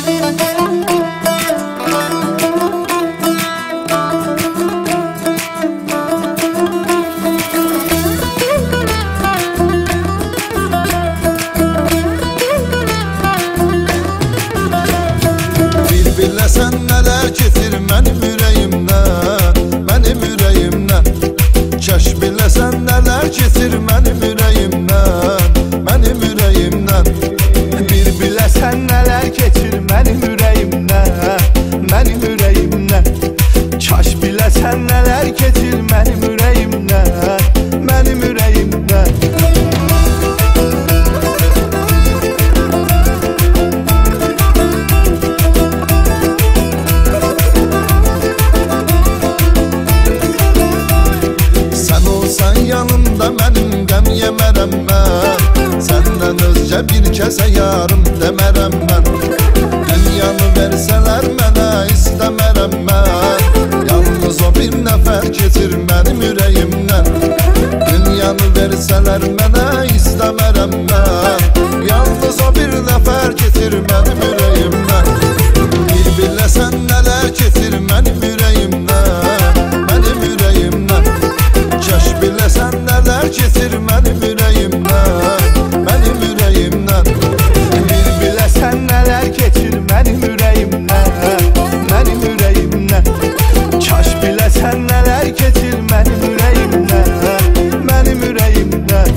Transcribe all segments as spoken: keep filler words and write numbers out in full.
Biləsən nələr keçir mənim ürəyimdən, mənim ürəyimdən. Kəş biləsən nələr keçir mənim ürəyimdən, mənim ürəyimdən. Bir biləsən nələr keçir mənim ürəyimdən, mənim ürəyimdən. Kaş biləsən nələr keçir mənim ürəyimdən, mənim ürəyimdən. Yanımda mənim qəm yemərəm mən, səndən özcə bir kəsə yarım demərəm mən. Dünyanı versələr mənə istəmərəm mən, yalnız o bir nəfər keçir mənim ürəyimdən. Dünyanı versələr mənə istəmərəm mən, yalnız o bir nəfər keçir mənim ürəyimdən. Bir biləsən nələr keçir mənim ürəyimdən, mənim ürəyimdən. Kaş biləsən nələr keçir mənim ürəyimdən, mənim ürəyimdən. Bir biləsən nələr keçir mənim ürəyimdən, mənim ürəyimdən. Kaş biləsən nələr keçir mənim ürəyimdən, mənim ürəyimdən.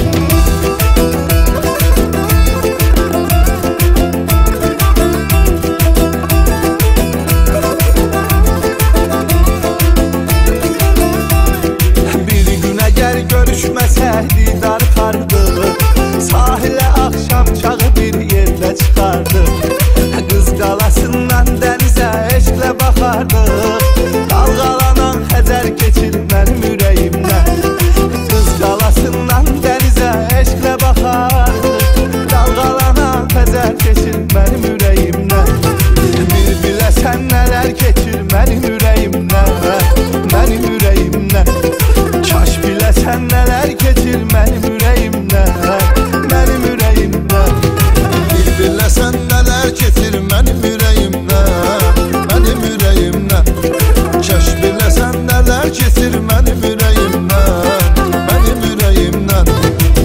Görüşməsək didar xardıq, sahilə axşam çağı bir yerdə çıxardıq. Qız qalasından dənizə eşqlə baxardıq, dalğalanan Xəzər keçir mənim ürəyimdən. Qız qalasından dənizə eşqlə baxardıq, dalğalanan Xəzər keçir mənim ürəyimdən. Bir biləsən nələr keçir mənim ürəyimdən, mənim ürəyimdən. Kaş biləsən nələr keçir mənim ürəyimdən, mənim ürəyimdən. Bir biləsən nələr keçir mənim ürəyimdən, mənim ürəyimdən. Kaş biləsən nələr keçir mənim ürəyimdən, mənim ürəyimdən.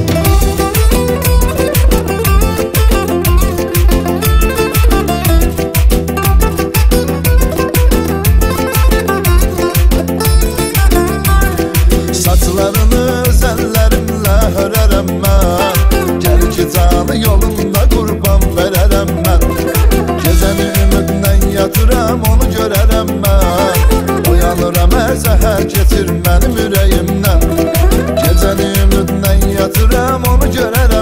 Saçlarını öz əllərimlə hörərəm mən, gəl ki canı yolunda qurban verərəm mən. Gecəni ümidlə yatıram, onu görərəm mən, oyanıram hər zəhər keçir mənim ürəyimdən. Gecəni ümidlə yatıram, onu görərəm